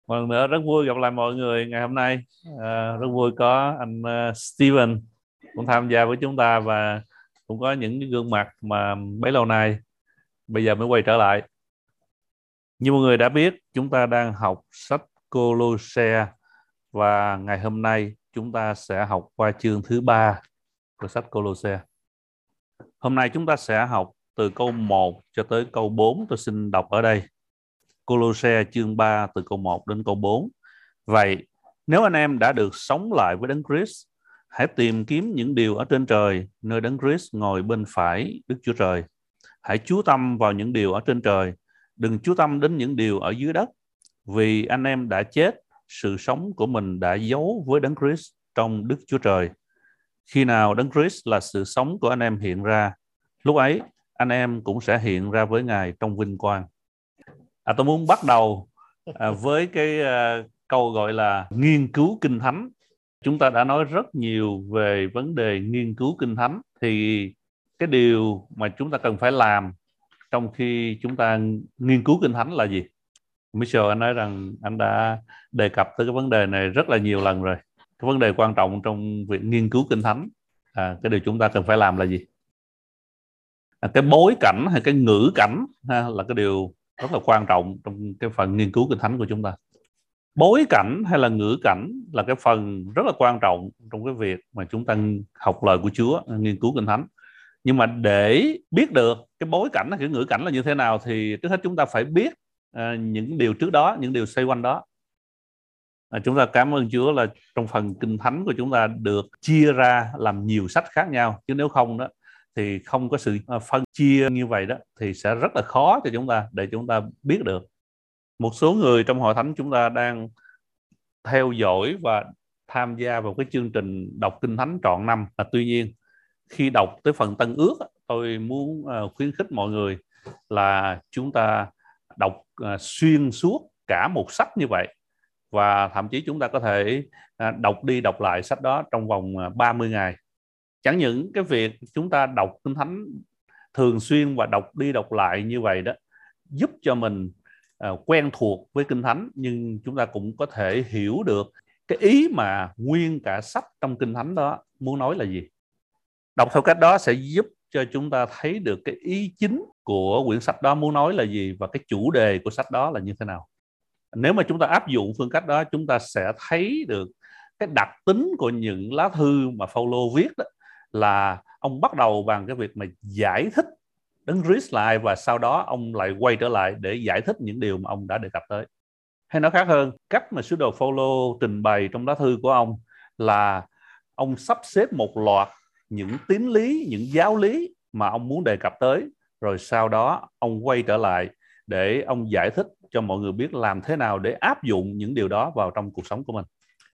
Một lần nữa rất vui gặp lại mọi người ngày hôm nay. Rất vui có anh Steven cũng tham gia với chúng ta, và cũng có những cái gương mặt mà bấy lâu nay bây giờ mới quay trở lại. Như mọi người đã biết, chúng ta đang học sách Cô-lô-se, và ngày hôm nay chúng ta sẽ học qua chương thứ 3 của sách Cô-lô-se. Hôm nay chúng ta sẽ học từ câu 1 cho tới câu 4. Tôi xin đọc ở đây. Cô-lô-se chương 3 từ câu 1 đến câu 4. Vậy, nếu anh em đã được sống lại với Đấng Christ, hãy tìm kiếm những điều ở trên trời, nơi Đấng Christ ngồi bên phải Đức Chúa Trời. Hãy chú tâm vào những điều ở trên trời, đừng chú tâm đến những điều ở dưới đất. Vì anh em đã chết, sự sống của mình đã giấu với Đấng Christ trong Đức Chúa Trời. Khi nào Đấng Christ là sự sống của anh em hiện ra, lúc ấy anh em cũng sẽ hiện ra với Ngài trong vinh quang. Tôi muốn bắt đầu với cái câu gọi là nghiên cứu Kinh Thánh. Chúng ta đã nói rất nhiều về vấn đề nghiên cứu Kinh Thánh, thì cái điều mà chúng ta cần phải làm trong khi chúng ta nghiên cứu Kinh Thánh là gì? Michelle, anh nói rằng anh đã đề cập tới cái vấn đề này rất là nhiều lần rồi. Cái vấn đề quan trọng trong việc nghiên cứu Kinh Thánh, cái điều chúng ta cần phải làm là gì? Cái bối cảnh hay cái ngữ cảnh là cái điều rất là quan trọng trong cái phần nghiên cứu Kinh Thánh của chúng ta. Bối cảnh hay là ngữ cảnh là cái phần rất là quan trọng trong cái việc mà chúng ta học lời của Chúa, nghiên cứu Kinh Thánh. Nhưng mà để biết được cái bối cảnh, cái ngữ cảnh là như thế nào, thì trước hết chúng ta phải biết những điều trước đó, những điều xoay quanh đó. Chúng ta cảm ơn Chúa là trong phần Kinh Thánh của chúng ta được chia ra làm nhiều sách khác nhau, chứ nếu không đó thì không có sự phân chia như vậy đó thì sẽ rất là khó cho chúng ta để chúng ta biết được. Một số người trong hội thánh chúng ta đang theo dõi và tham gia vào cái chương trình đọc Kinh Thánh trọn năm. Tuy nhiên khi đọc tới phần Tân Ước, tôi muốn khuyến khích mọi người là chúng ta đọc xuyên suốt cả một sách như vậy, và thậm chí chúng ta có thể đọc đi đọc lại sách đó trong vòng 30 ngày. Chẳng những cái việc chúng ta đọc Kinh Thánh thường xuyên và đọc đi đọc lại như vậy đó giúp cho mình quen thuộc với Kinh Thánh, nhưng chúng ta cũng có thể hiểu được cái ý mà nguyên cả sách trong Kinh Thánh đó muốn nói là gì. Đọc theo cách đó sẽ giúp cho chúng ta thấy được cái ý chính của quyển sách đó muốn nói là gì, và cái chủ đề của sách đó là như thế nào. Nếu mà chúng ta áp dụng phương cách đó, chúng ta sẽ thấy được cái đặc tính của những lá thư mà Phaolô viết đó, là ông bắt đầu bằng cái việc mà giải thích Đấng Christ là ai, và sau đó ông lại quay trở lại để giải thích những điều mà ông đã đề cập tới. Hay nói khác hơn, cách mà sứ đồ Phaolô trình bày trong lá thư của ông là ông sắp xếp một loạt những tín lý, những giáo lý mà ông muốn đề cập tới, rồi sau đó ông quay trở lại để ông giải thích cho mọi người biết làm thế nào để áp dụng những điều đó vào trong cuộc sống của mình.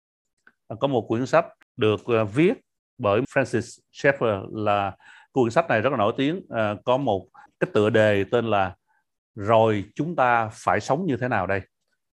Có một quyển sách được viết bởi Francis Schaeffer, là quyển sách này rất là nổi tiếng, có một cái tựa đề tên là Rồi chúng ta phải sống như thế nào đây.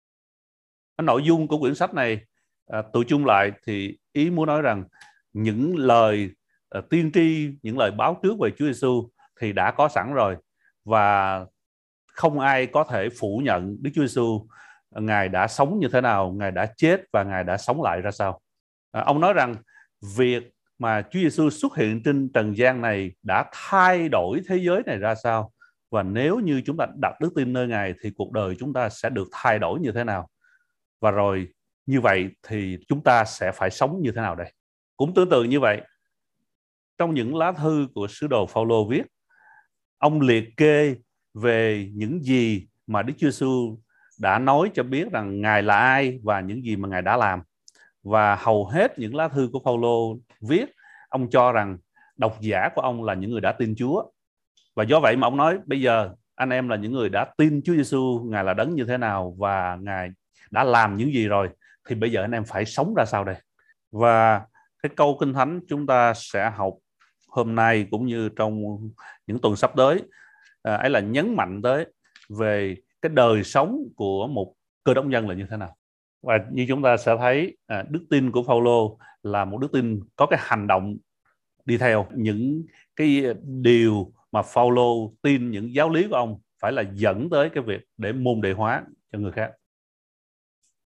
Cái nội dung của quyển sách này tụ chung lại thì ý muốn nói rằng những lời tiên tri, những lời báo trước về Chúa Giêsu thì đã có sẵn rồi, và không ai có thể phủ nhận Đức Chúa Giêsu, Ngài đã sống như thế nào, Ngài đã chết và Ngài đã sống lại ra sao. Ông nói rằng việc mà Chúa Giêsu xuất hiện trên trần gian này đã thay đổi thế giới này ra sao, và nếu như chúng ta đặt đức tin nơi Ngài thì cuộc đời chúng ta sẽ được thay đổi như thế nào, và rồi như vậy thì chúng ta sẽ phải sống như thế nào đây. Cũng tương tự như vậy, trong những lá thư của sứ đồ Phaolô viết, ông liệt kê về những gì mà Đức Chúa Giêsu đã nói cho biết rằng Ngài là ai và những gì mà Ngài đã làm. Và hầu hết những lá thư của Phaolô viết, ông cho rằng độc giả của ông là những người đã tin Chúa. Và do vậy mà ông nói bây giờ anh em là những người đã tin Chúa Giêsu, Ngài là đấng như thế nào và Ngài đã làm những gì rồi, thì bây giờ anh em phải sống ra sao đây. Và cái câu Kinh Thánh chúng ta sẽ học hôm nay cũng như trong những tuần sắp tới ấy là nhấn mạnh tới về cái đời sống của một cơ đốc nhân là như thế nào. Và như chúng ta sẽ thấy đức tin của Phaolô là một đức tin có cái hành động đi theo. Những cái điều mà Phaolô tin, những giáo lý của ông phải là dẫn tới cái việc để môn đệ hóa cho người khác.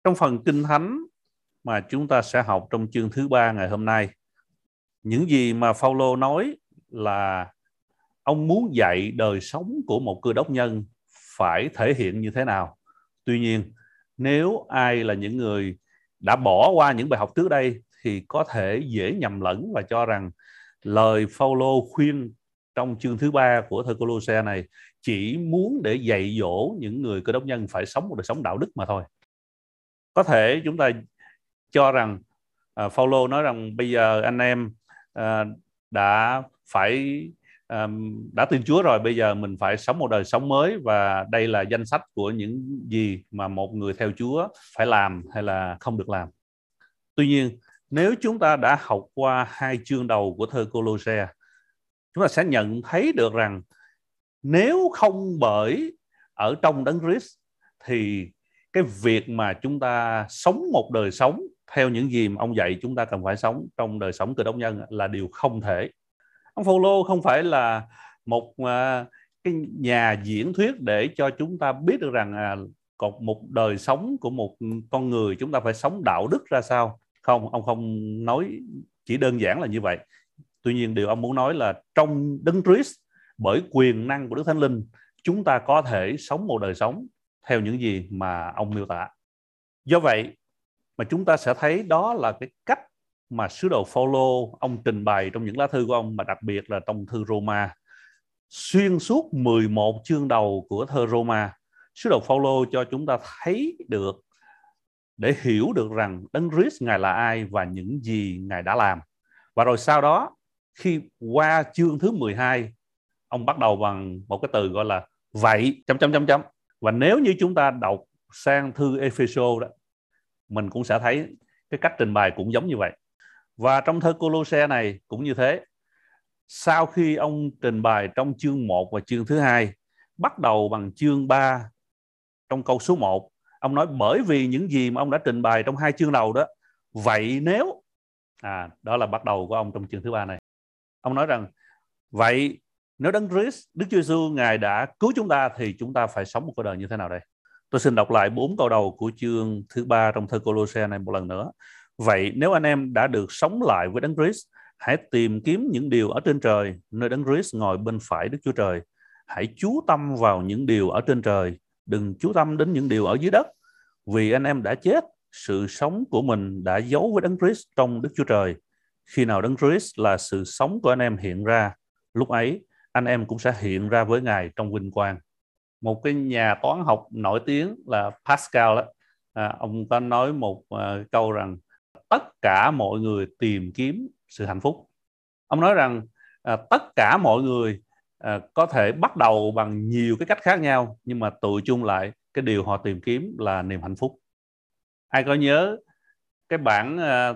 Trong phần Kinh Thánh mà chúng ta sẽ học trong chương thứ 3 ngày hôm nay, những gì mà Phaolô nói là ông muốn dạy đời sống của một cơ đốc nhân phải thể hiện như thế nào. Tuy nhiên, nếu ai là những người đã bỏ qua những bài học trước đây thì có thể dễ nhầm lẫn và cho rằng lời Phaolô khuyên trong chương thứ 3 của thơ Cô-lô-se này chỉ muốn để dạy dỗ những người cơ đốc nhân phải sống một đời sống đạo đức mà thôi. Có thể chúng ta cho rằng Phaolô nói rằng bây giờ anh em đã tin Chúa rồi, bây giờ mình phải sống một đời sống mới, và đây là danh sách của những gì mà một người theo Chúa phải làm hay là không được làm. Tuy nhiên, nếu chúng ta đã học qua 2 chương đầu của thơ Cô-lô-se, chúng ta sẽ nhận thấy được rằng nếu không bởi ở trong Đấng Christ thì cái việc mà chúng ta sống một đời sống theo những gì mà ông dạy chúng ta cần phải sống trong đời sống cơ đốc nhân là điều không thể. Ông Phaolô không phải là một cái nhà diễn thuyết để cho chúng ta biết được rằng còn một đời sống của một con người chúng ta phải sống đạo đức ra sao. Không, ông không nói chỉ đơn giản là như vậy. Tuy nhiên điều ông muốn nói là trong Đấng Christ, bởi quyền năng của Đức Thánh Linh, chúng ta có thể sống một đời sống theo những gì mà ông miêu tả. Do vậy mà chúng ta sẽ thấy đó là cái cách mà sứ đồ Phaolô ông trình bày trong những lá thư của ông, mà đặc biệt là trong thư Roma. Xuyên suốt 11 chương đầu của thơ Roma, sứ đồ Phaolô cho chúng ta thấy được, để hiểu được rằng Đấng Christ Ngài là ai và những gì Ngài đã làm. Và rồi sau đó, khi qua chương thứ 12, ông bắt đầu bằng một cái từ gọi là vậy ... Và nếu như chúng ta đọc sang thư Ephesos đó, mình cũng sẽ thấy cái cách trình bày cũng giống như vậy. Và trong thơ Cô-lô-se này cũng như thế. Sau khi ông trình bày trong chương 1 và chương thứ 2, bắt đầu bằng chương 3 trong câu số 1, ông nói bởi vì những gì mà ông đã trình bày trong 2 chương đầu đó, vậy nếu đó là bắt đầu của ông trong chương thứ 3 này. Ông nói rằng vậy nếu Đấng Christ, Đức Chúa Giêsu Ngài đã cứu chúng ta thì chúng ta phải sống một cuộc đời như thế nào đây? Tôi xin đọc lại 4 câu đầu của chương thứ 3 trong thơ Cô-lô-se này một lần nữa. Vậy nếu anh em đã được sống lại với Đấng Christ, hãy tìm kiếm những điều ở trên trời, nơi Đấng Christ ngồi bên phải Đức Chúa Trời. Hãy chú tâm vào những điều ở trên trời, đừng chú tâm đến những điều ở dưới đất. Vì anh em đã chết, sự sống của mình đã giấu với Đấng Christ trong Đức Chúa Trời. Khi nào Đấng Christ là sự sống của anh em hiện ra, lúc ấy anh em cũng sẽ hiện ra với Ngài trong vinh quang. Một cái nhà toán học nổi tiếng là Pascal đó, ông có nói một câu rằng tất cả mọi người tìm kiếm sự hạnh phúc. Ông nói rằng tất cả mọi người có thể bắt đầu bằng nhiều cái cách khác nhau, nhưng mà tụi chung lại cái điều họ tìm kiếm là niềm hạnh phúc. Ai có nhớ cái bản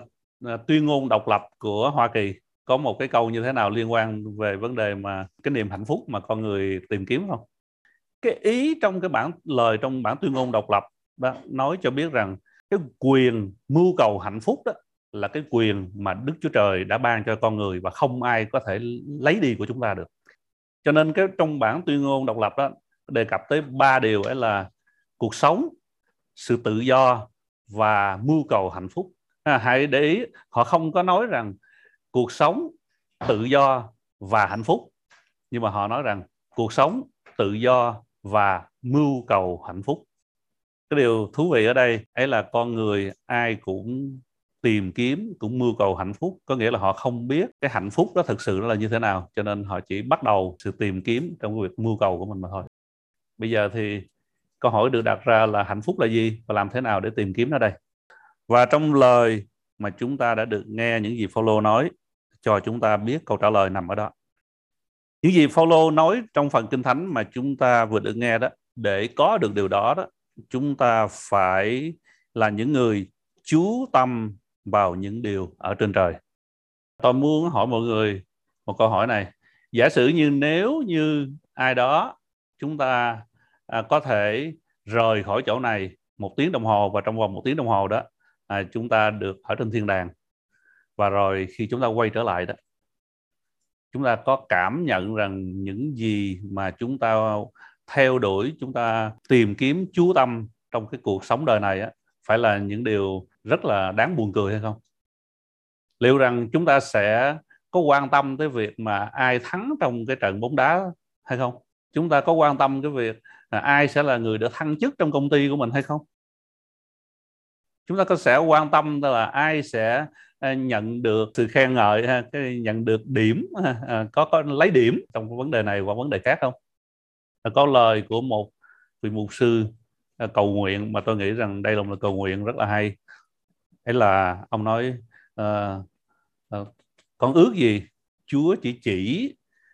tuyên ngôn độc lập của Hoa Kỳ có một cái câu như thế nào liên quan về vấn đề mà cái niềm hạnh phúc mà con người tìm kiếm không? Cái ý trong cái trong bản tuyên ngôn độc lập đó nói cho biết rằng cái quyền mưu cầu hạnh phúc đó là cái quyền mà Đức Chúa Trời đã ban cho con người và không ai có thể lấy đi của chúng ta được. Cho nên cái trong bản tuyên ngôn độc lập đó đề cập tới 3 điều, ấy là cuộc sống, sự tự do và mưu cầu hạnh phúc. Hãy để ý, họ không có nói rằng cuộc sống, tự do và hạnh phúc, nhưng mà họ nói rằng cuộc sống, tự do và mưu cầu hạnh phúc. Cái điều thú vị ở đây ấy là con người ai cũng tìm kiếm, cũng mưu cầu hạnh phúc, có nghĩa là họ không biết cái hạnh phúc đó thực sự là như thế nào, cho nên họ chỉ bắt đầu sự tìm kiếm trong việc mưu cầu của mình mà thôi. Bây giờ thì câu hỏi được đặt ra là hạnh phúc là gì và làm thế nào để tìm kiếm nó đây? Và trong lời mà chúng ta đã được nghe những gì Phaolô nói cho chúng ta biết câu trả lời nằm ở đó. Những gì Phaolô nói trong phần Kinh Thánh mà chúng ta vừa được nghe đó, để có được điều đó đó, chúng ta phải là những người chú tâm vào những điều ở trên trời. Tôi muốn hỏi mọi người một câu hỏi này. Giả sử như nếu như ai đó chúng ta có thể rời khỏi chỗ này 1 tiếng đồng hồ, và trong vòng 1 tiếng đồng hồ đó chúng ta được ở trên thiên đàng, và rồi khi chúng ta quay trở lại đó, chúng ta có cảm nhận rằng những gì mà chúng ta theo đuổi, chúng ta tìm kiếm chú tâm trong cái cuộc sống đời này phải là những điều rất là đáng buồn cười hay không? Liệu rằng chúng ta sẽ có quan tâm tới việc mà ai thắng trong cái trận bóng đá hay không? Chúng ta có quan tâm cái việc ai sẽ là người được thăng chức trong công ty của mình hay không? Chúng ta sẽ quan tâm là ai sẽ nhận được sự khen ngợi, nhận được điểm, có lấy điểm trong vấn đề này hoặc vấn đề khác không? Có lời của một vị mục sư cầu nguyện mà tôi nghĩ rằng đây là một cầu nguyện rất là hay. Ấy là ông nói con ước gì Chúa chỉ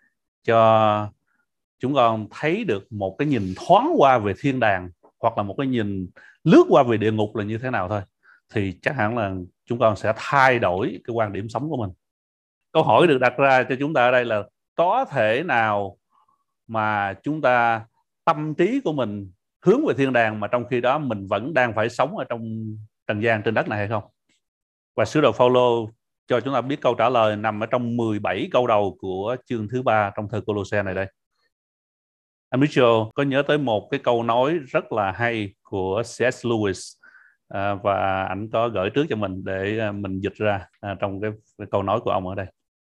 cho chúng con thấy được một cái nhìn thoáng qua về thiên đàng, hoặc là một cái nhìn lướt qua về địa ngục là như thế nào thôi, thì chắc hẳn là chúng con sẽ thay đổi cái quan điểm sống của mình. Câu hỏi được đặt ra cho chúng ta ở đây là có thể nào mà chúng ta tâm trí của mình hướng về thiên đàng mà trong khi đó mình vẫn đang phải sống ở trong trần gian trên đất này hay không? Và sứ đồ Phaolô cho chúng ta biết câu trả lời nằm ở trong 17 câu đầu của chương thứ 3 trong thơ Cô-lô-se này đây. Anh Mitchell có nhớ tới một cái câu nói rất là hay của C.S. Lewis, và anh có gửi trước cho mình để mình dịch ra trong cái câu nói của ông ở đây.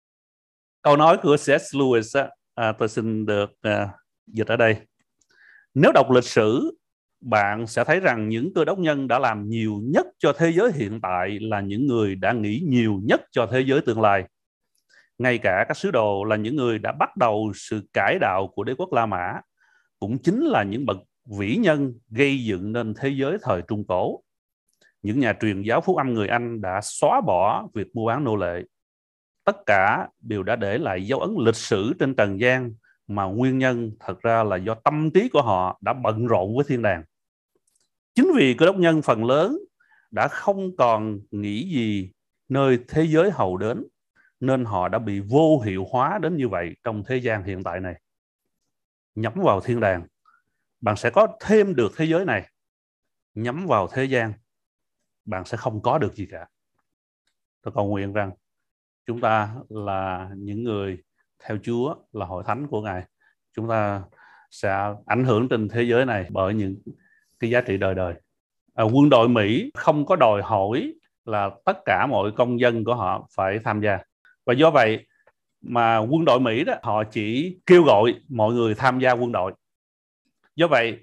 Câu nói của C.S. Lewis tôi xin được dịch ở đây. Nếu đọc lịch sử, bạn sẽ thấy rằng những cơ đốc nhân đã làm nhiều nhất cho thế giới hiện tại là những người đã nghĩ nhiều nhất cho thế giới tương lai. Ngay cả các sứ đồ là những người đã bắt đầu sự cải đạo của đế quốc La Mã, cũng chính là những bậc vĩ nhân gây dựng nên thế giới thời Trung Cổ. Những nhà truyền giáo phúc âm người Anh đã xóa bỏ việc mua bán nô lệ. Tất cả đều đã để lại dấu ấn lịch sử trên trần gian, mà nguyên nhân thật ra là do tâm trí của họ đã bận rộn với thiên đàng. Chính vì cơ đốc nhân phần lớn đã không còn nghĩ gì nơi thế giới hầu đến, nên họ đã bị vô hiệu hóa đến như vậy trong thế gian hiện tại này. Nhắm vào thiên đàng, bạn sẽ có thêm được thế giới này. Nhắm vào thế gian, bạn sẽ không có được gì cả. Tôi cầu nguyện rằng chúng ta là những người theo Chúa, là hội thánh của Ngài, chúng ta sẽ ảnh hưởng trên thế giới này bởi những cái giá trị đời đời. Quân đội Mỹ không có đòi hỏi là tất cả mọi công dân của họ phải tham gia, và do vậy mà quân đội Mỹ đó, họ chỉ kêu gọi mọi người tham gia quân đội. Do vậy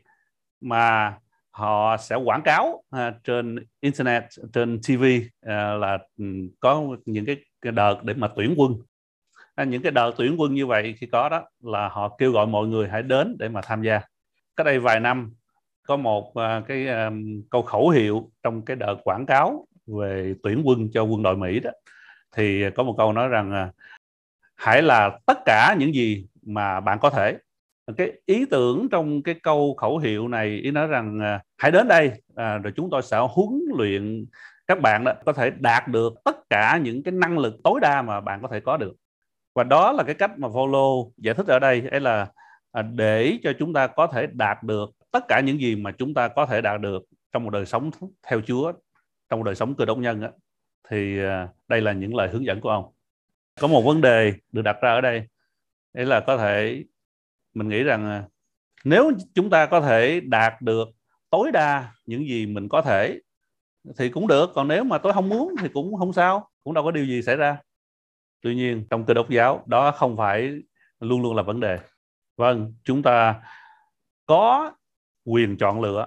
mà họ sẽ quảng cáo trên internet, trên TV là có những cái đợt để mà tuyển quân. Những cái đợt tuyển quân như vậy khi có đó là họ kêu gọi mọi người hãy đến để mà tham gia. Cách đây vài năm có một cái câu khẩu hiệu trong cái đợt quảng cáo về tuyển quân cho quân đội Mỹ đó, thì có một câu nói rằng hãy là tất cả những gì mà bạn có thể. Cái ý tưởng trong cái câu khẩu hiệu này ý nói rằng hãy đến đây rồi chúng tôi sẽ huấn luyện các bạn đó có thể đạt được tất cả những cái năng lực tối đa mà bạn có thể có được. Và đó là cái cách mà Phaolô giải thích ở đây, ấy là để cho chúng ta có thể đạt được tất cả những gì mà chúng ta có thể đạt được trong một đời sống theo Chúa, trong một đời sống cơ đốc nhân đó, thì đây là những lời hướng dẫn của ông. Có một vấn đề được đặt ra ở đây, đấy là có thể mình nghĩ rằng nếu chúng ta có thể đạt được tối đa những gì mình có thể thì cũng được, còn nếu mà tôi không muốn thì cũng không sao, cũng đâu có điều gì xảy ra. Tuy nhiên trong Cơ Đốc giáo đó không phải luôn luôn là vấn đề. Vâng, chúng ta có quyền chọn lựa,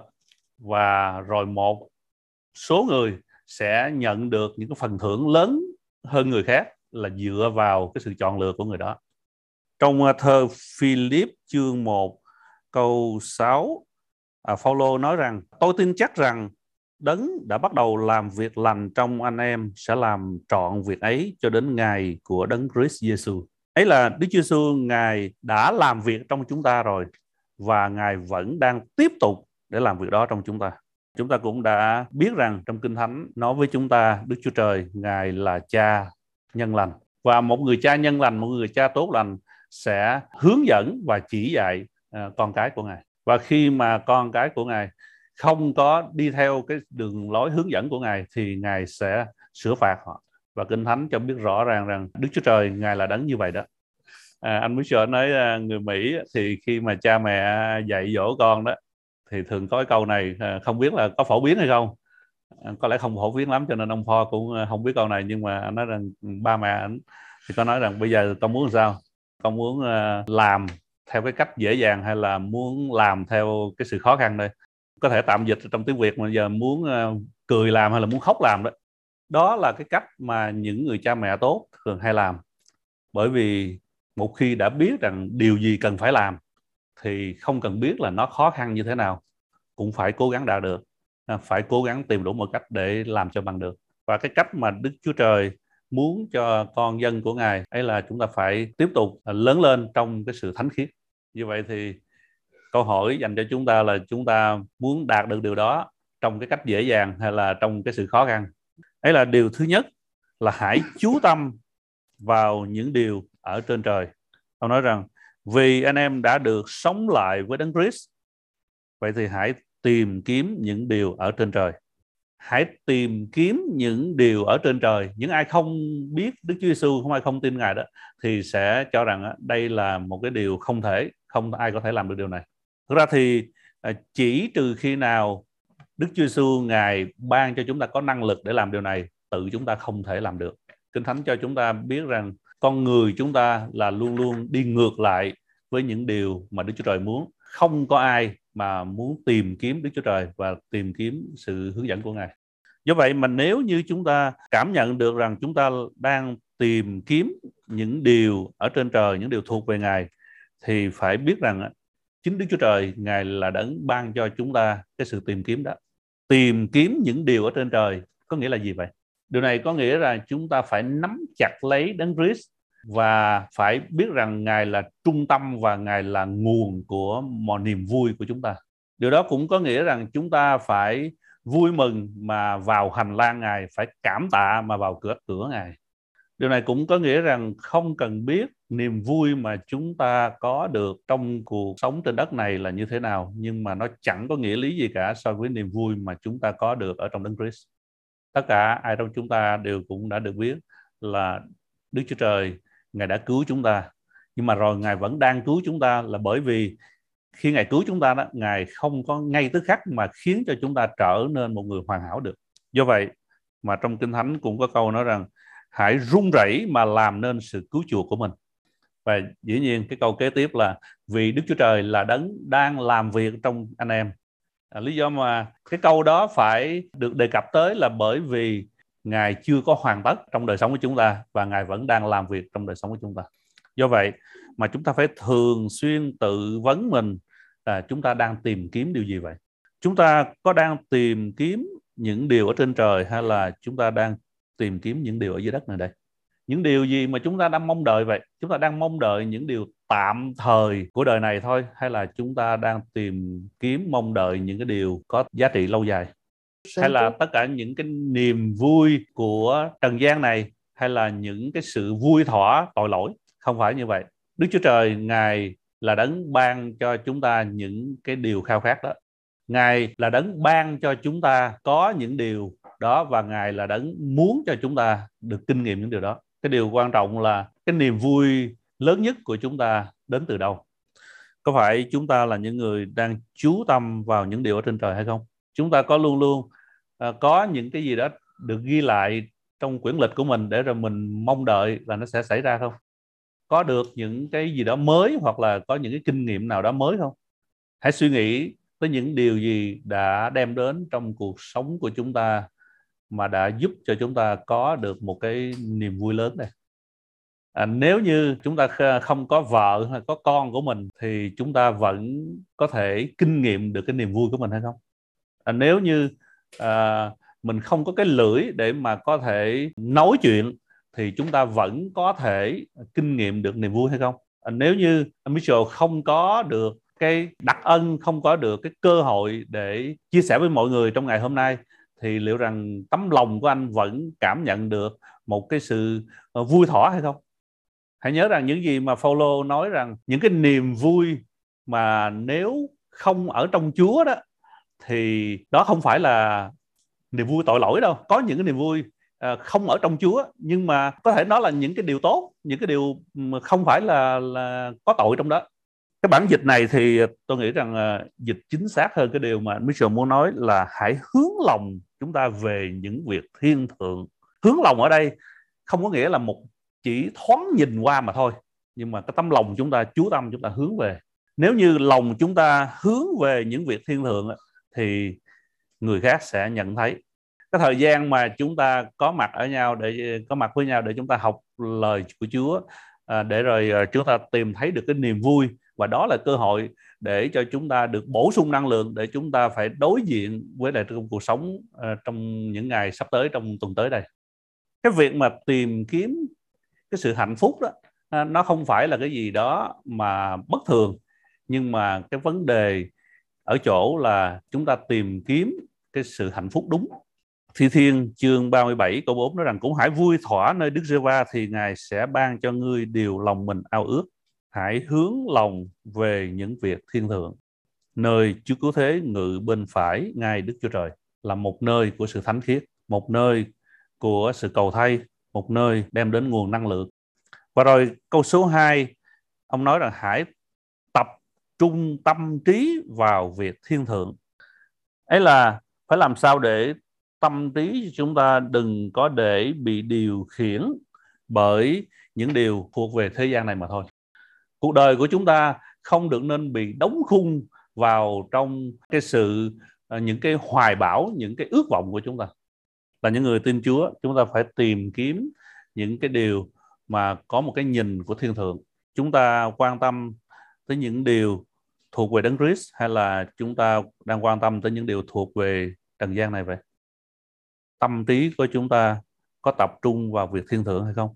và rồi một số người sẽ nhận được những cái phần thưởng lớn hơn người khác là dựa vào cái sự chọn lựa của người đó. Trong thơ Philip chương 1 câu 6, Phaolô nói rằng tôi tin chắc rằng Đấng đã bắt đầu làm việc lành trong anh em sẽ làm trọn việc ấy cho đến ngày của Đấng Christ Jesus. Ấy là Đức Chúa Giêsu, Ngài đã làm việc trong chúng ta rồi, và Ngài vẫn đang tiếp tục để làm việc đó trong chúng ta. Chúng ta cũng đã biết rằng trong Kinh Thánh nói với chúng ta Đức Chúa Trời, Ngài là cha nhân lành. Và một người cha nhân lành, một người cha tốt lành sẽ hướng dẫn và chỉ dạy con cái của Ngài. Và khi mà con cái của Ngài không có đi theo cái đường lối hướng dẫn của Ngài thì Ngài sẽ sửa phạt họ. Và Kinh Thánh cho biết rõ ràng rằng Đức Chúa Trời Ngài là đấng như vậy đó. Anh Mitchell nói người Mỹ thì khi mà cha mẹ dạy dỗ con đó thì thường có cái câu này, không biết là có phổ biến hay không. Có lẽ không phổ biến lắm cho nên ông Paul cũng không biết câu này, nhưng mà anh nói rằng ba mẹ anh thì có nói rằng bây giờ con muốn làm sao, con muốn làm theo cái cách dễ dàng hay là muốn làm theo cái sự khó khăn đây. Có thể tạm dịch trong tiếng Việt mà giờ muốn cười làm hay là muốn khóc làm đó. Đó là cái cách mà những người cha mẹ tốt thường hay làm. Bởi vì một khi đã biết rằng điều gì cần phải làm thì không cần biết là nó khó khăn như thế nào cũng phải cố gắng đạt được, phải cố gắng tìm đủ mọi cách để làm cho bằng được. Và cái cách mà Đức Chúa Trời muốn cho con dân của Ngài ấy là chúng ta phải tiếp tục lớn lên trong cái sự thánh khiết. Như vậy thì câu hỏi dành cho chúng ta là chúng ta muốn đạt được điều đó trong cái cách dễ dàng hay là trong cái sự khó khăn. Ấy là điều thứ nhất là hãy chú tâm vào những điều ở trên trời. Ông nói rằng vì anh em đã được sống lại với Đấng Christ, vậy thì hãy tìm kiếm những điều ở trên trời. Hãy tìm kiếm những điều ở trên trời. Những ai không biết Đức Chúa Giêsu, không ai không tin Ngài đó, thì sẽ cho rằng đây là một cái điều không thể, không ai có thể làm được điều này. Thực ra thì chỉ trừ khi nào Đức Chúa Giêsu Ngài ban cho chúng ta có năng lực để làm điều này, tự chúng ta không thể làm được. Kinh Thánh cho chúng ta biết rằng con người chúng ta là luôn luôn đi ngược lại với những điều mà Đức Chúa Trời muốn. Không có ai mà muốn tìm kiếm Đức Chúa Trời và tìm kiếm sự hướng dẫn của Ngài. Do vậy mà nếu như chúng ta cảm nhận được rằng chúng ta đang tìm kiếm những điều ở trên trời, những điều thuộc về Ngài, thì phải biết rằng chính Đức Chúa Trời Ngài là đấng ban cho chúng ta cái sự tìm kiếm đó. Tìm kiếm những điều ở trên trời có nghĩa là gì vậy? Điều này có nghĩa là chúng ta phải nắm chặt lấy Đấng Christ và phải biết rằng Ngài là trung tâm và Ngài là nguồn của mọi niềm vui của chúng ta. Điều đó cũng có nghĩa rằng chúng ta phải vui mừng mà vào hành lang Ngài, phải cảm tạ mà vào cửa Ngài. Điều này cũng có nghĩa rằng không cần biết niềm vui mà chúng ta có được trong cuộc sống trên đất này là như thế nào, nhưng mà nó chẳng có nghĩa lý gì cả so với niềm vui mà chúng ta có được ở trong Đấng Christ. Tất cả ai trong chúng ta đều cũng đã được biết là Đức Chúa Trời Ngài đã cứu chúng ta, nhưng mà rồi Ngài vẫn đang cứu chúng ta là bởi vì khi Ngài cứu chúng ta đó, Ngài không có ngay tức khắc mà khiến cho chúng ta trở nên một người hoàn hảo được. Do vậy mà trong Kinh Thánh cũng có câu nói rằng hãy run rẩy mà làm nên sự cứu chuộc của mình. Và dĩ nhiên cái câu kế tiếp là vì Đức Chúa Trời là đấng đang làm việc trong anh em. Lý do mà cái câu đó phải được đề cập tới là bởi vì Ngài chưa có hoàn tất trong đời sống của chúng ta và Ngài vẫn đang làm việc trong đời sống của chúng ta. Do vậy mà chúng ta phải thường xuyên tự vấn mình là chúng ta đang tìm kiếm điều gì vậy? Chúng ta có đang tìm kiếm những điều ở trên trời hay là chúng ta đang tìm kiếm những điều ở dưới đất này đây? Những điều gì mà chúng ta đang mong đợi vậy? Chúng ta đang mong đợi những điều tạm thời của đời này thôi, hay là chúng ta đang tìm kiếm mong đợi những cái điều có giá trị lâu dài? Hay là tất cả những cái niềm vui của trần gian này, hay là những cái sự vui thỏa tội lỗi? Không phải như vậy. Đức Chúa Trời Ngài là đấng ban cho chúng ta những cái điều khao khát đó. Ngài là đấng ban cho chúng ta có những điều đó và Ngài là đấng muốn cho chúng ta được kinh nghiệm những điều đó. Cái điều quan trọng là cái niềm vui lớn nhất của chúng ta đến từ đâu? Có phải chúng ta là những người đang chú tâm vào những điều ở trên trời hay không? Chúng ta có luôn luôn có những cái gì đó được ghi lại trong quyển lịch của mình để rồi mình mong đợi là nó sẽ xảy ra không? Có được những cái gì đó mới hoặc là có những cái kinh nghiệm nào đó mới không? Hãy suy nghĩ tới những điều gì đã đem đến trong cuộc sống của chúng ta mà đã giúp cho chúng ta có được một cái niềm vui lớn này. Nếu như chúng ta không có vợ hay có con của mình thì chúng ta vẫn có thể kinh nghiệm được cái niềm vui của mình hay không? Nếu như mình không có cái lưỡi để mà có thể nói chuyện thì chúng ta vẫn có thể kinh nghiệm được niềm vui hay không? Nếu như Mitchell không có được cái đặc ân, không có được cái cơ hội để chia sẻ với mọi người trong ngày hôm nay thì liệu rằng tấm lòng của anh vẫn cảm nhận được một cái sự vui thỏa hay không? Hãy nhớ rằng những gì mà Phaolô nói rằng những cái niềm vui mà nếu không ở trong Chúa đó thì đó không phải là niềm vui tội lỗi đâu. Có những cái niềm vui không ở trong Chúa nhưng mà có thể nó là những cái điều tốt, những cái điều không phải là có tội trong đó. Cái bản dịch này thì tôi nghĩ rằng dịch chính xác hơn cái điều mà anh Mitchell muốn nói là hãy hướng lòng chúng ta về những việc thiên thượng. Hướng lòng ở đây không có nghĩa là chỉ thoáng nhìn qua mà thôi, nhưng mà cái tấm lòng chúng ta, chú tâm chúng ta hướng về. Nếu như lòng chúng ta hướng về những việc thiên thượng thì người khác sẽ nhận thấy. Cái thời gian mà chúng ta có mặt với nhau để chúng ta học lời của Chúa, để rồi chúng ta tìm thấy được cái niềm vui, và đó là cơ hội để cho chúng ta được bổ sung năng lượng để chúng ta phải đối diện với lại trong cuộc sống trong những ngày sắp tới, trong tuần tới đây. Cái việc mà tìm kiếm cái sự hạnh phúc đó, nó không phải là cái gì đó mà bất thường, nhưng mà cái vấn đề ở chỗ là chúng ta tìm kiếm cái sự hạnh phúc đúng. Thi Thiên chương 37 câu 4 nói rằng: cũng hãy vui thỏa nơi Đức Giê-hô-va, thì Ngài sẽ ban cho ngươi điều lòng mình ao ước. Hãy hướng lòng về những việc thiên thượng. Nơi Chúa Cứu Thế ngự bên phải Ngài Đức Chúa Trời là một nơi của sự thánh khiết, một nơi của sự cầu thay, một nơi đem đến nguồn năng lượng. Và rồi câu số 2, ông nói rằng hãy tập trung tâm trí vào việc thiên thượng. Ấy là phải làm sao để tâm trí chúng ta đừng có để bị điều khiển bởi những điều thuộc về thế gian này mà thôi. Cuộc đời của chúng ta không được nên bị đóng khung vào trong cái những cái hoài bão, những cái ước vọng của chúng ta. Là những người tin Chúa, chúng ta phải tìm kiếm những cái điều mà có một cái nhìn của thiên thượng. Chúng ta quan tâm tới những điều thuộc về Đấng Christ, hay là chúng ta đang quan tâm tới những điều thuộc về trần gian này vậy? Tâm trí của chúng ta có tập trung vào việc thiên thượng hay không?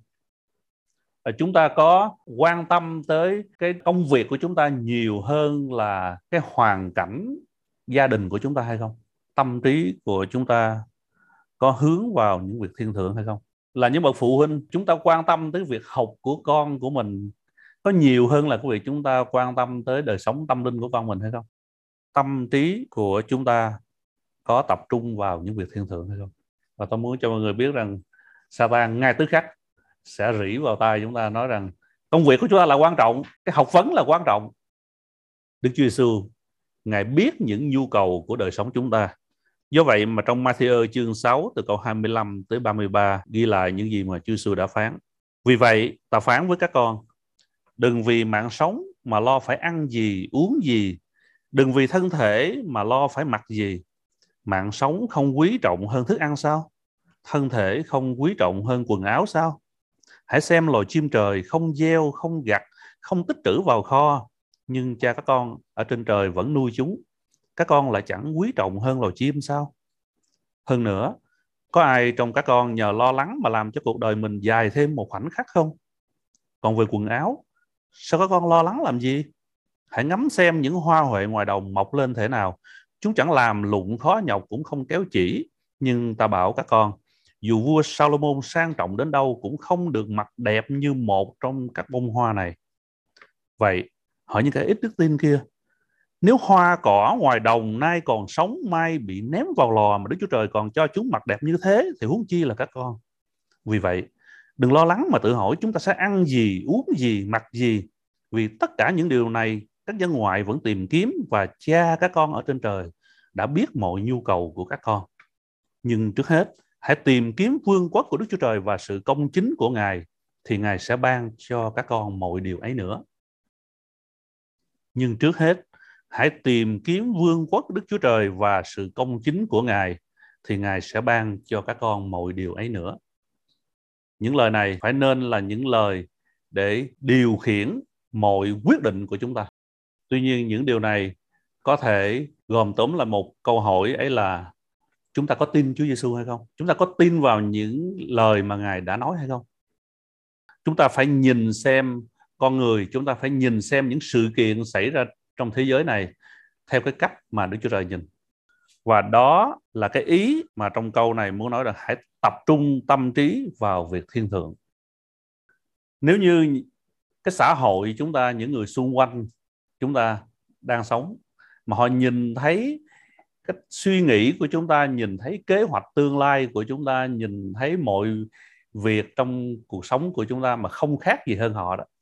Chúng ta có quan tâm tới cái công việc của chúng ta nhiều hơn là cái hoàn cảnh gia đình của chúng ta hay không? Tâm trí của chúng ta có hướng vào những việc thiên thượng hay không? Là những bậc phụ huynh, chúng ta quan tâm tới việc học của con của mình có nhiều hơn là cái việc chúng ta quan tâm tới đời sống tâm linh của con mình hay không? Tâm trí của chúng ta có tập trung vào những việc thiên thượng hay không? Và tôi muốn cho mọi người biết rằng Satan ngay tức khắc sẽ rỉ vào tai chúng ta nói rằng công việc của chúng ta là quan trọng, cái học vấn là quan trọng. Đức Chúa Giêsu, Ngài biết những nhu cầu của đời sống chúng ta. Do vậy mà trong Ma-thi-ơ chương 6 từ câu 25 tới 33 ghi lại những gì mà Chúa Giêsu đã phán. Vì vậy, ta phán với các con, đừng vì mạng sống mà lo phải ăn gì, uống gì, đừng vì thân thể mà lo phải mặc gì. Mạng sống không quý trọng hơn thức ăn sao? Thân thể không quý trọng hơn quần áo sao? Hãy xem loài chim trời không gieo, không gặt, không tích trữ vào kho, nhưng cha các con ở trên trời vẫn nuôi chúng. Các con lại chẳng quý trọng hơn loài chim sao? Hơn nữa, có ai trong các con nhờ lo lắng mà làm cho cuộc đời mình dài thêm một khoảnh khắc không? Còn về quần áo, sao các con lo lắng làm gì? Hãy ngắm xem những hoa huệ ngoài đồng mọc lên thế nào. Chúng chẳng làm lụng khó nhọc, cũng không kéo chỉ. Nhưng ta bảo các con, dù vua Salomon sang trọng đến đâu cũng không được mặc đẹp như một trong các bông hoa này. Vậy, hỏi những cái ít đức tin kia, nếu hoa cỏ ngoài đồng nay còn sống, mai bị ném vào lò, mà Đức Chúa Trời còn cho chúng mặc đẹp như thế, thì huống chi là các con. Vì vậy, đừng lo lắng mà tự hỏi chúng ta sẽ ăn gì, uống gì, mặc gì. Vì tất cả những điều này các dân ngoại vẫn tìm kiếm, và cha các con ở trên trời đã biết mọi nhu cầu của các con. Nhưng trước hết, hãy tìm kiếm vương quốc của Đức Chúa Trời và sự công chính của Ngài, thì Ngài sẽ ban cho các con mọi điều ấy nữa. Nhưng trước hết, hãy tìm kiếm vương quốc Đức Chúa Trời và sự công chính của Ngài, thì Ngài sẽ ban cho các con mọi điều ấy nữa. Những lời này phải nên là những lời để điều khiển mọi quyết định của chúng ta. Tuy nhiên, những điều này có thể gồm tóm là một câu hỏi, ấy là chúng ta có tin Chúa Giêsu hay không? Chúng ta có tin vào những lời mà Ngài đã nói hay không? Chúng ta phải nhìn xem con người, chúng ta phải nhìn xem những sự kiện xảy ra trong thế giới này theo cái cách mà Đức Chúa Trời nhìn. Và đó là cái ý mà trong câu này muốn nói là hãy tập trung tâm trí vào việc thiên thượng. Nếu như cái xã hội chúng ta, những người xung quanh chúng ta đang sống, mà họ nhìn thấy cái suy nghĩ của chúng ta, nhìn thấy kế hoạch tương lai của chúng ta, nhìn thấy mọi việc trong cuộc sống của chúng ta mà không khác gì hơn họ đó,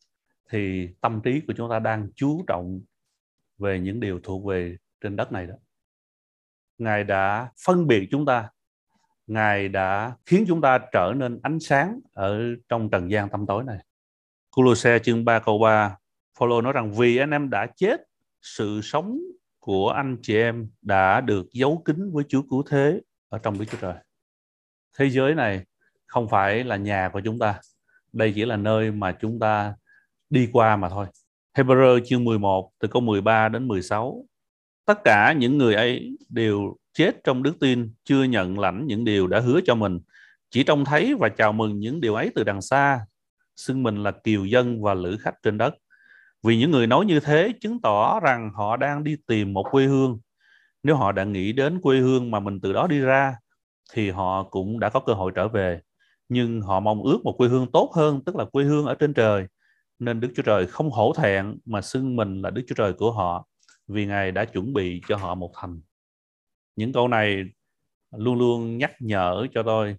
thì tâm trí của chúng ta đang chú trọng về những điều thuộc về trên đất này đó. Ngài đã phân biệt chúng ta, Ngài đã khiến chúng ta trở nên ánh sáng ở trong trần gian tăm tối này. Cô-lô-se chương 3 câu 3, Phaolô nói rằng vì anh em đã chết, sự sống của anh chị em đã được giấu kín với Chúa Cứu Thế ở trong Đức Chúa Trời. Thế giới này không phải là nhà của chúng ta, đây chỉ là nơi mà chúng ta đi qua mà thôi. Hebrew chương 11 từ câu 13 đến 16. Tất cả những người ấy đều chết trong đức tin, chưa nhận lãnh những điều đã hứa cho mình, chỉ trông thấy và chào mừng những điều ấy từ đằng xa, xưng mình là kiều dân và lữ khách trên đất. Vì những người nói như thế chứng tỏ rằng họ đang đi tìm một quê hương. Nếu họ đã nghĩ đến quê hương mà mình từ đó đi ra, thì họ cũng đã có cơ hội trở về. Nhưng họ mong ước một quê hương tốt hơn, tức là quê hương ở trên trời. Nên Đức Chúa Trời không hổ thẹn mà xưng mình là Đức Chúa Trời của họ, vì Ngài đã chuẩn bị cho họ một thành. Những câu này luôn luôn nhắc nhở cho tôi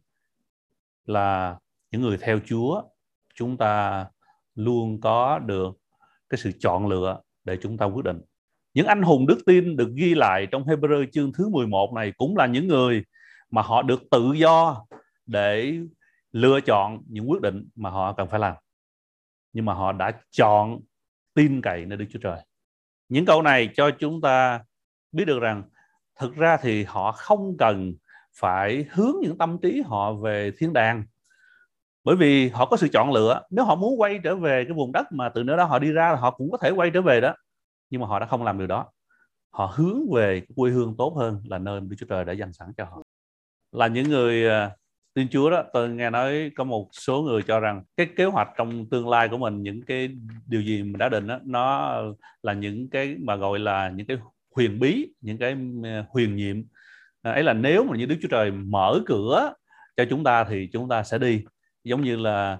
là những người theo Chúa, chúng ta luôn có được cái sự chọn lựa để chúng ta quyết định. Những anh hùng đức tin được ghi lại trong Hebrew chương thứ 11 này cũng là những người mà họ được tự do để lựa chọn những quyết định mà họ cần phải làm. Nhưng mà họ đã chọn tin cậy nơi Đức Chúa Trời. Những câu này cho chúng ta biết được rằng thực ra thì họ không cần phải hướng những tâm trí họ về thiên đàng, bởi vì họ có sự chọn lựa. Nếu họ muốn quay trở về cái vùng đất mà từ nơi đó họ đi ra, họ cũng có thể quay trở về đó. Nhưng mà họ đã không làm điều đó. Họ hướng về quê hương tốt hơn là nơi Đức Chúa Trời đã dành sẵn cho họ. Là những người tin Chúa đó, tôi nghe nói có một số người cho rằng cái kế hoạch trong tương lai của mình, những cái điều gì mình đã định đó, nó là những cái mà gọi là những cái huyền bí, những cái huyền nhiệm. Ấy là nếu mà như Đức Chúa Trời mở cửa cho chúng ta thì chúng ta sẽ đi. Giống như là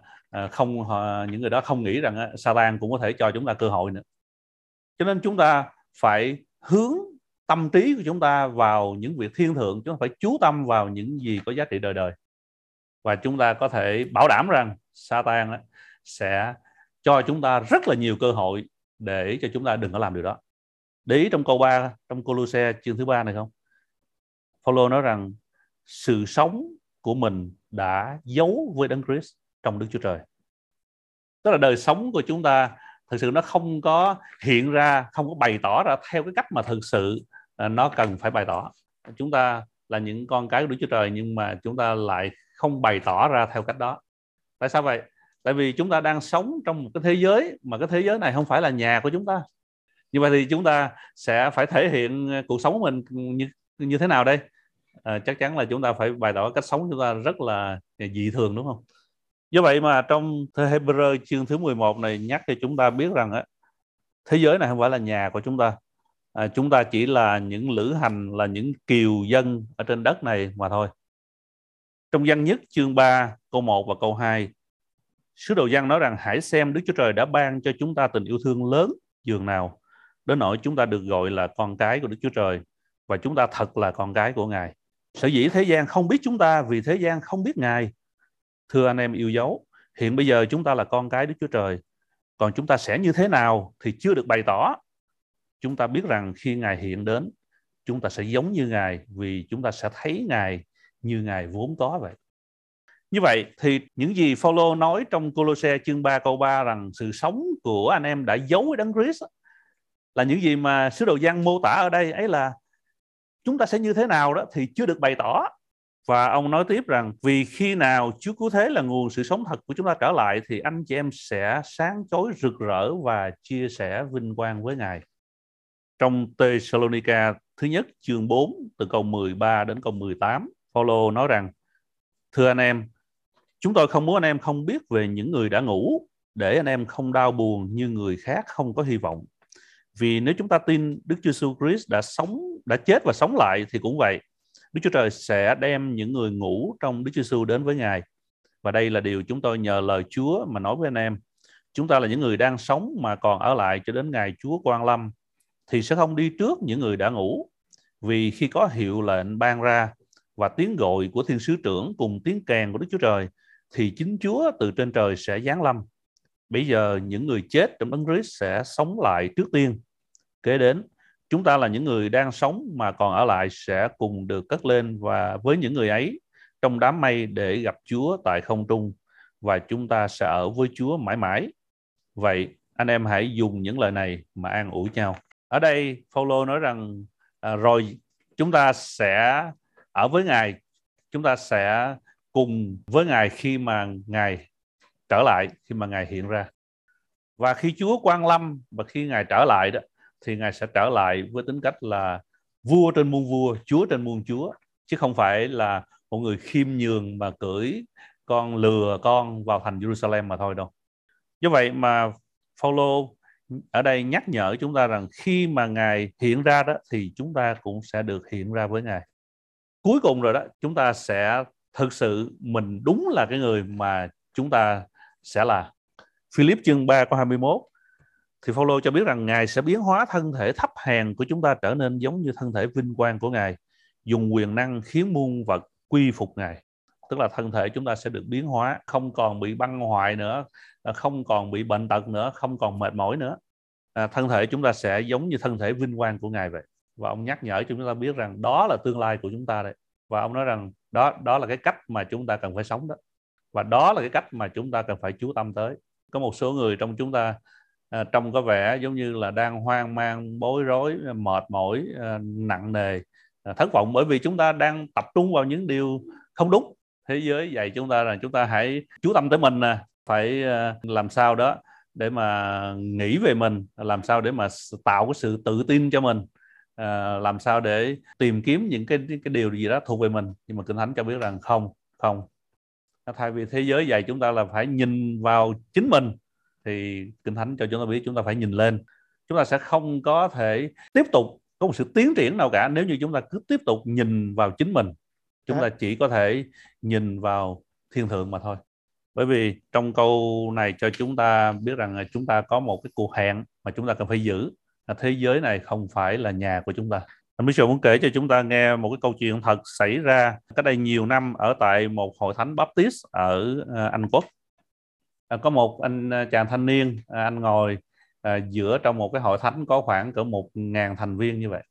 những người đó không nghĩ rằng Satan cũng có thể cho chúng ta cơ hội nữa. Cho nên chúng ta phải hướng tâm trí của chúng ta vào những việc thiên thượng, chúng ta phải chú tâm vào những gì có giá trị đời đời. Và chúng ta có thể bảo đảm rằng Satan sẽ cho chúng ta rất là nhiều cơ hội để cho chúng ta đừng có làm điều đó. Để ý trong câu 3, trong Cô-lô-se chương thứ 3 này không? Phaolô nói rằng sự sống của mình đã giấu với Đấng Christ trong Đức Chúa Trời. Tức là đời sống của chúng ta thực sự nó không có hiện ra, không có bày tỏ ra theo cái cách mà thực sự nó cần phải bày tỏ. Chúng ta là những con cái của Đức Chúa Trời, nhưng mà chúng ta lại không bày tỏ ra theo cách đó. Tại sao vậy? Tại vì chúng ta đang sống trong một cái thế giới mà cái thế giới này không phải là nhà của chúng ta. Như vậy thì chúng ta sẽ phải thể hiện cuộc sống của mình như thế nào đây? Chắc chắn là chúng ta phải bày tỏ cách sống chúng ta rất là dị thường, đúng không? Do vậy mà trong Hebrew chương thứ 11 này nhắc cho chúng ta biết rằng thế giới này không phải là nhà của chúng ta. Chúng ta chỉ là những lữ hành, là những kiều dân ở trên đất này mà thôi. Trong Giăng nhất chương 3 câu 1 và câu 2, sứ đồ Giăng nói rằng hãy xem Đức Chúa Trời đã ban cho chúng ta tình yêu thương lớn dường nào, đến nỗi chúng ta được gọi là con cái của Đức Chúa Trời, và chúng ta thật là con cái của Ngài. Sở dĩ thế gian không biết chúng ta vì thế gian không biết Ngài. Thưa anh em yêu dấu, hiện bây giờ chúng ta là con cái Đức Chúa Trời, còn chúng ta sẽ như thế nào thì chưa được bày tỏ. Chúng ta biết rằng khi Ngài hiện đến, chúng ta sẽ giống như Ngài, vì chúng ta sẽ thấy Ngài như Ngài vốn có vậy. Như vậy thì những gì Phaolô nói trong Cô-lô-se chương 3 câu 3 rằng sự sống của anh em đã giấu với Đấng Christ là những gì mà sứ đồ Giăng mô tả ở đây. Ấy là chúng ta sẽ như thế nào đó thì chưa được bày tỏ. Và ông nói tiếp rằng vì khi nào Chúa Cứu Thế là nguồn sự sống thật của chúng ta trở lại, thì anh chị em sẽ sáng chói rực rỡ và chia sẻ vinh quang với Ngài. Trong Thessalonica thứ nhất chương 4 từ câu 13 đến câu 18, Phaolô nói rằng thưa anh em, chúng tôi không muốn anh em không biết về những người đã ngủ, để anh em không đau buồn như người khác không có hy vọng. Vì nếu chúng ta tin Đức Chúa Jesus Christ đã chết và sống lại thì cũng vậy, Đức Chúa Trời sẽ đem những người ngủ trong Đức Chúa Giêsu đến với Ngài. Và đây là điều chúng tôi nhờ lời Chúa mà nói với anh em. Chúng ta là những người đang sống mà còn ở lại cho đến ngày Chúa Quang Lâm, thì sẽ không đi trước những người đã ngủ. Vì khi có hiệu lệnh ban ra và tiếng gọi của thiên sứ trưởng cùng tiếng kèn của Đức Chúa Trời, thì chính Chúa từ trên trời sẽ giáng lâm. Bây giờ những người chết trong đấng Christ sẽ sống lại trước tiên. Kế đến, chúng ta là những người đang sống mà còn ở lại sẽ cùng được cất lên và với những người ấy trong đám mây để gặp Chúa tại không trung, và chúng ta sẽ ở với Chúa mãi mãi. Vậy anh em hãy dùng những lời này mà an ủi nhau. Ở đây Phaolô nói rằng rồi chúng ta sẽ ở với Ngài, chúng ta sẽ cùng với Ngài khi mà Ngài trở lại, khi mà Ngài hiện ra. Và khi Chúa quang lâm và khi Ngài trở lại đó, thì Ngài sẽ trở lại với tính cách là vua trên muôn vua, Chúa trên muôn chúa, chứ không phải là một người khiêm nhường mà cưỡi con lừa con vào thành Jerusalem mà thôi đâu. Do vậy mà Phaolô ở đây nhắc nhở chúng ta rằng khi mà Ngài hiện ra đó thì chúng ta cũng sẽ được hiện ra với Ngài. Cuối cùng rồi đó, chúng ta sẽ thực sự mình đúng là cái người mà chúng ta sẽ là. Philip chương 3 câu 21 thì Phaolô cho biết rằng Ngài sẽ biến hóa thân thể thấp hèn của chúng ta trở nên giống như thân thể vinh quang của Ngài, dùng quyền năng khiến muôn vật quy phục Ngài. Tức là thân thể chúng ta sẽ được biến hóa, không còn bị băng hoại nữa, không còn bị bệnh tật nữa, không còn mệt mỏi nữa. Thân thể chúng ta sẽ giống như thân thể vinh quang của Ngài vậy. Và ông nhắc nhở chúng ta biết rằng đó là tương lai của chúng ta đấy. Và ông nói rằng đó là cái cách mà chúng ta cần phải sống đó. Và đó là cái cách mà chúng ta cần phải chú tâm tới. Có một số người trong chúng ta trông có vẻ giống như là đang hoang mang, bối rối, mệt mỏi, nặng nề, thất vọng bởi vì chúng ta đang tập trung vào những điều không đúng. Thế giới dạy chúng ta là chúng ta hãy chú tâm tới mình, phải làm sao đó để mà nghĩ về mình, làm sao để mà tạo cái sự tự tin cho mình, làm sao để tìm kiếm những cái điều gì đó thuộc về mình. Nhưng mà Kinh Thánh cho biết rằng không. Thay vì thế giới dạy chúng ta là phải nhìn vào chính mình, thì Kinh Thánh cho chúng ta biết chúng ta phải nhìn lên. Chúng ta sẽ không có thể tiếp tục có một sự tiến triển nào cả nếu như chúng ta cứ tiếp tục nhìn vào chính mình. Chúng ta chỉ có thể nhìn vào thiên thượng mà thôi. Bởi vì trong câu này cho chúng ta biết rằng chúng ta có một cái cuộc hẹn mà chúng ta cần phải giữ. Thế giới này không phải là nhà của chúng ta. Mitchell muốn kể cho chúng ta nghe một cái câu chuyện thật xảy ra cách đây nhiều năm ở tại một hội thánh Baptist ở Anh Quốc. Có một anh chàng thanh niên, anh ngồi giữa trong một cái hội thánh có khoảng cỡ 1.000 thành viên như vậy.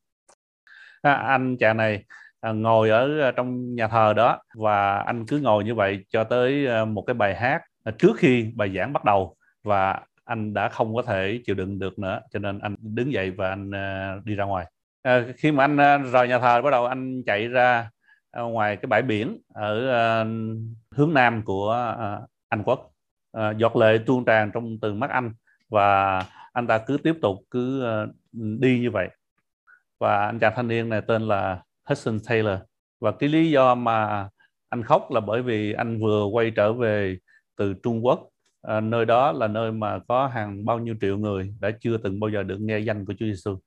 Anh chàng này ngồi ở trong nhà thờ đó, và anh cứ ngồi như vậy cho tới một cái bài hát trước khi bài giảng bắt đầu, và anh đã không có thể chịu đựng được nữa, cho nên anh đứng dậy và anh đi ra ngoài. Khi mà anh rời nhà thờ, bắt đầu anh chạy ra ngoài cái bãi biển ở hướng nam của Anh Quốc. Giọt lệ tuôn tràn trong từ mắt anh, và anh ta cứ tiếp tục đi như vậy. Và anh chàng thanh niên này tên là Hudson Taylor. Và cái lý do mà anh khóc là bởi vì anh vừa quay trở về từ Trung Quốc. Nơi đó là nơi mà có hàng bao nhiêu triệu người đã chưa từng bao giờ được nghe danh của Chúa Giêsu.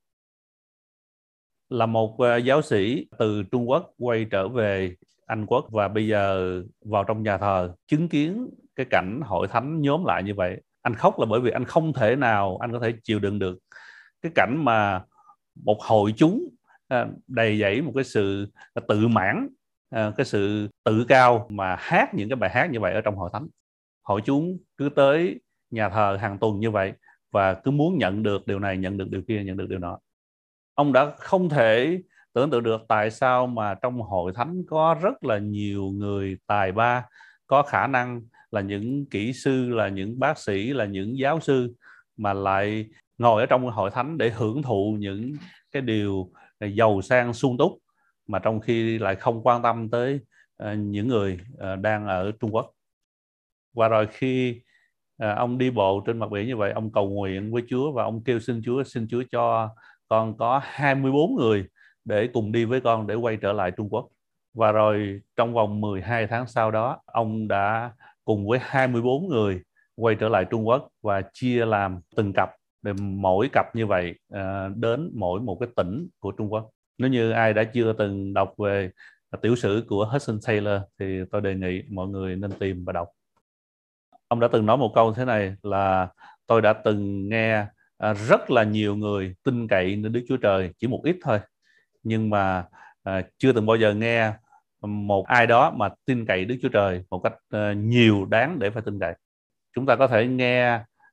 Là một giáo sĩ từ Trung Quốc quay trở về Anh Quốc, và bây giờ vào trong nhà thờ chứng kiến cái cảnh hội thánh nhóm lại như vậy. Anh khóc là bởi vì anh không thể nào anh có thể chịu đựng được cái cảnh mà một hội chúng đầy dẫy một cái sự tự mãn, cái sự tự cao mà hát những cái bài hát như vậy ở trong hội thánh. Hội chúng cứ tới nhà thờ hàng tuần như vậy và cứ muốn nhận được điều này, nhận được điều kia, nhận được điều nọ. Ông đã không thể tưởng tượng được tại sao mà trong hội thánh có rất là nhiều người tài ba, có khả năng, là những kỹ sư, là những bác sĩ, là những giáo sư, mà lại ngồi ở trong hội thánh để hưởng thụ những cái điều giàu sang sung túc, mà trong khi lại không quan tâm tới những người đang ở Trung Quốc. Và rồi khi ông đi bộ trên mặt biển như vậy, ông cầu nguyện với Chúa và ông kêu xin Chúa cho con có 24 người để cùng đi với con để quay trở lại Trung Quốc. Và rồi trong vòng 12 tháng sau đó, ông đã cùng với 24 người quay trở lại Trung Quốc và chia làm từng cặp, để mỗi cặp như vậy đến mỗi một cái tỉnh của Trung Quốc. Nếu như ai đã chưa từng đọc về tiểu sử của Hudson Taylor thì tôi đề nghị mọi người nên tìm và đọc. Ông đã từng nói một câu thế này là: tôi đã từng nghe rất là nhiều người tin cậy nơi Đức Chúa Trời, chỉ một ít thôi, nhưng mà chưa từng bao giờ nghe một ai đó mà tin cậy Đức Chúa Trời một cách nhiều đáng để phải tin cậy. Chúng ta có thể nghe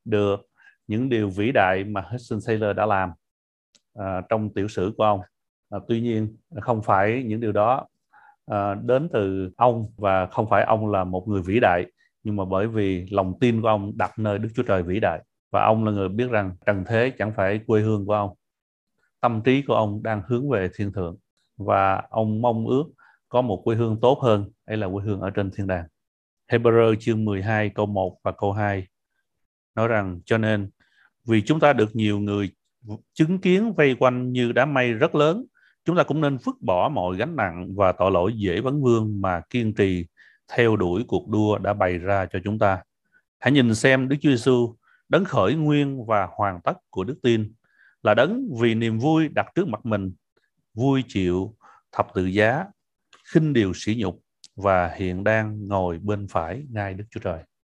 được những điều vĩ đại mà Hudson Taylor đã làm trong tiểu sử của ông. Tuy nhiên không phải những điều đó đến từ ông, và không phải ông là một người vĩ đại, nhưng mà bởi vì lòng tin của ông đặt nơi Đức Chúa Trời vĩ đại, và ông là người biết rằng trần thế chẳng phải quê hương của ông. Tâm trí của ông đang hướng về thiên thượng, và ông mong ước có một quê hương tốt hơn, ấy là quê hương ở trên thiên đàng. Hebrew chương 12 câu 1 và câu 2 nói rằng: cho nên vì chúng ta được nhiều người chứng kiến vây quanh như đám mây rất lớn, chúng ta cũng nên vứt bỏ mọi gánh nặng và tội lỗi dễ vấn vương mà kiên trì theo đuổi cuộc đua đã bày ra cho chúng ta. Hãy nhìn xem Đức Chúa Giêsu, đấng khởi nguyên và hoàn tất của đức tin, là đấng vì niềm vui đặt trước mặt mình, vui chịu thập tự giá, khinh điều sỉ nhục, và hiện đang ngồi bên phải ngai Đức Chúa Trời.